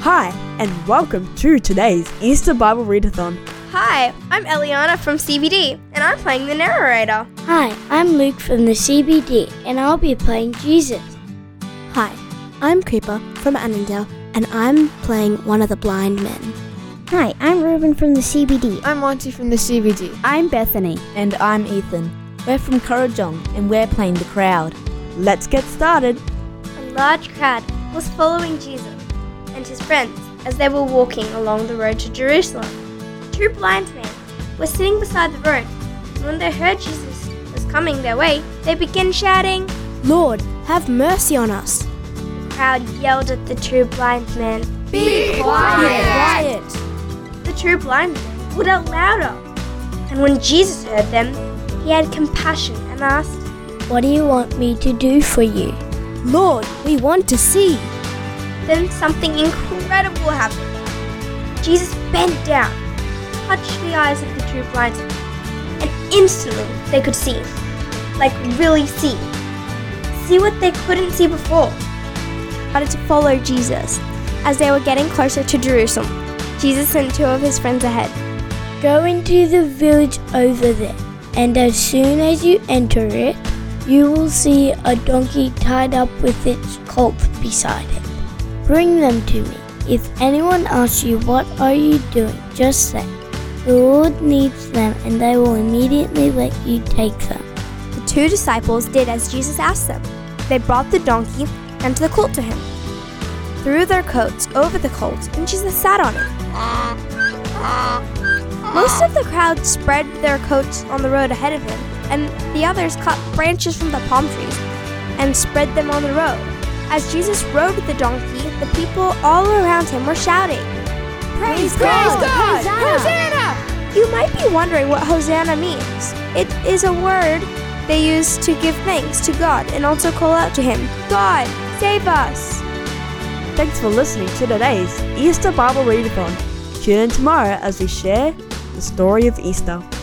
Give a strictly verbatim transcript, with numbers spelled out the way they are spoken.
Hi, and welcome to today's Easter Bible Readathon. Hi, I'm Eliana from C B D, and I'm playing the narrator. Hi, I'm Luke from the C B D, and I'll be playing Jesus. Hi, I'm Cooper from Annandale, and I'm playing one of the blind men. Hi, I'm Ruben from the C B D. I'm Monty from the C B D. I'm Bethany. And I'm Ethan. We're from Kurrajong, and we're playing the crowd. Let's get started. A large crowd was following Jesus and his friends as they were walking along the road to Jerusalem. Two blind men were sitting beside the road, and when they heard Jesus was coming their way, they began shouting, "Lord, have mercy on us." The crowd yelled at the two blind men, Be quiet! Quiet. The two blind men called out louder. And when Jesus heard them, he had compassion and asked, What do you want me to do for you? Lord, we want to see. Then something incredible happened. Jesus bent down, touched the eyes of the two blind men, and instantly they could see. Like really see. See what they couldn't see before. Started to follow Jesus. As they were getting closer to Jerusalem, Jesus sent two of his friends ahead. Go into the village over there, and as soon as you enter it, you will see a donkey tied up with its colt beside it. Bring them to me. If anyone asks you, what are you doing, just say, the Lord needs them, and they will immediately let you take them. The two disciples did as Jesus asked them. They brought the donkey and the colt to him, threw their coats over the colt, and Jesus sat on it. Most of the crowd spread their coats on the road ahead of him, and the others cut branches from the palm trees and spread them on the road. As Jesus rode the donkey, the people all around him were shouting, "Praise, Praise God! God! Hosanna!" You might be wondering what Hosanna means. It is a word they use to give thanks to God and also call out to him, "God, save us!" Thanks for listening to today's Easter Bible Readathon. Tune in tomorrow as we share the story of Easter.